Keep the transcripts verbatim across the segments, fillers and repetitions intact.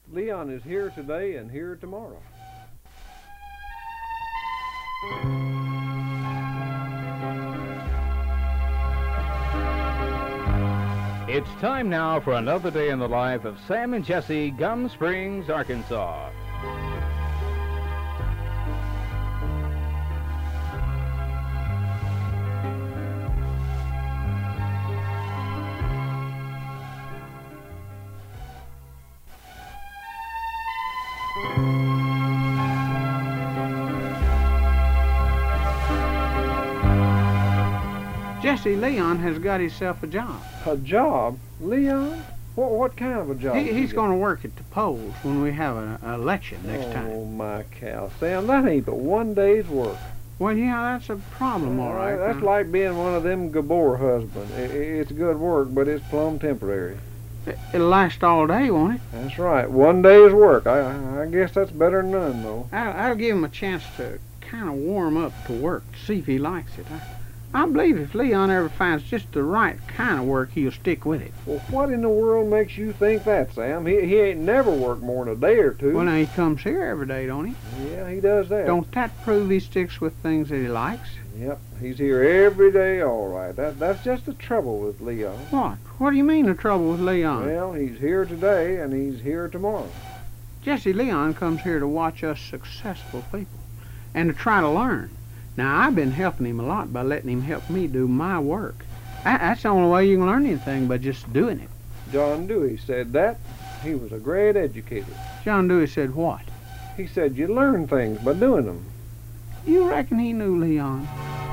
Leon is here today and here tomorrow. It's time now for another day in the life of Sam and Jessie, Gum Springs, Arkansas. Jesse, Leon has got himself a job. A job? Leon? What, what kind of a job? He, he's you going to work at the polls when we have an election next oh, time. Oh, my cow. Sam, that ain't but one day's work. Well, yeah, that's a problem, all right. That's now. like being one of them Gabor husbands. It, it's good work, but it's plumb temporary. It, it'll last all day, won't it? That's right. One day's work. I, I guess that's better than none, though. I'll, I'll give him a chance to kind of warm up to work, see if he likes it. I, I believe if Leon ever finds just the right kind of work, he'll stick with it. Well, what in the world makes you think that, Sam? He, he ain't never worked more than a day or two. Well, now he comes here every day, don't he? Yeah, he does that. Don't that prove he sticks with things that he likes? Yep, he's here every day, all right. That, that's just the trouble with Leon. What? What do you mean the trouble with Leon? Well, he's here today and he's here tomorrow. Jesse, Leon comes here to watch us successful people and to try to learn. Now, I've been helping him a lot by letting him help me do my work. That, that's the only way you can learn anything by just doing it. John Dewey said that. He was a great educator. John Dewey said what? He said you learn things by doing them. You reckon he knew Leon?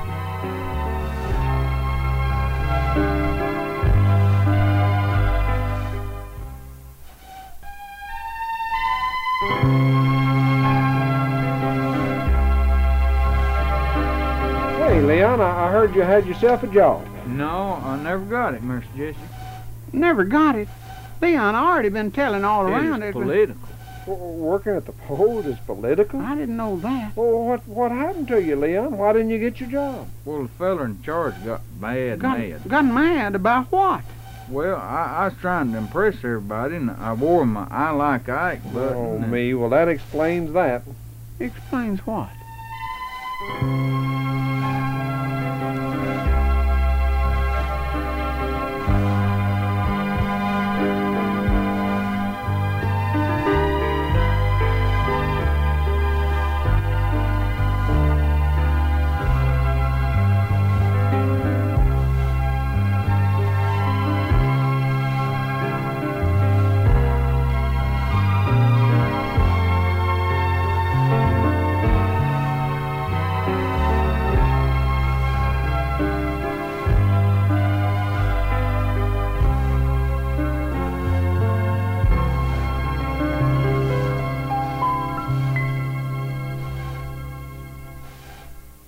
Hey, Leon, I, I heard you had yourself a job. No, I never got it, Mister Jesse. Never got it. Leon, I already been telling all It around is it. political. W- working at the polls is political? I didn't know that. Well, what what happened to you, Leon? Why didn't you get your job? Well, the feller in charge got mad Got, mad. got mad about what? Well, I, I was trying to impress everybody, and I wore my I Like Ike button. Oh, and- me. Well, that explains that. Explains what?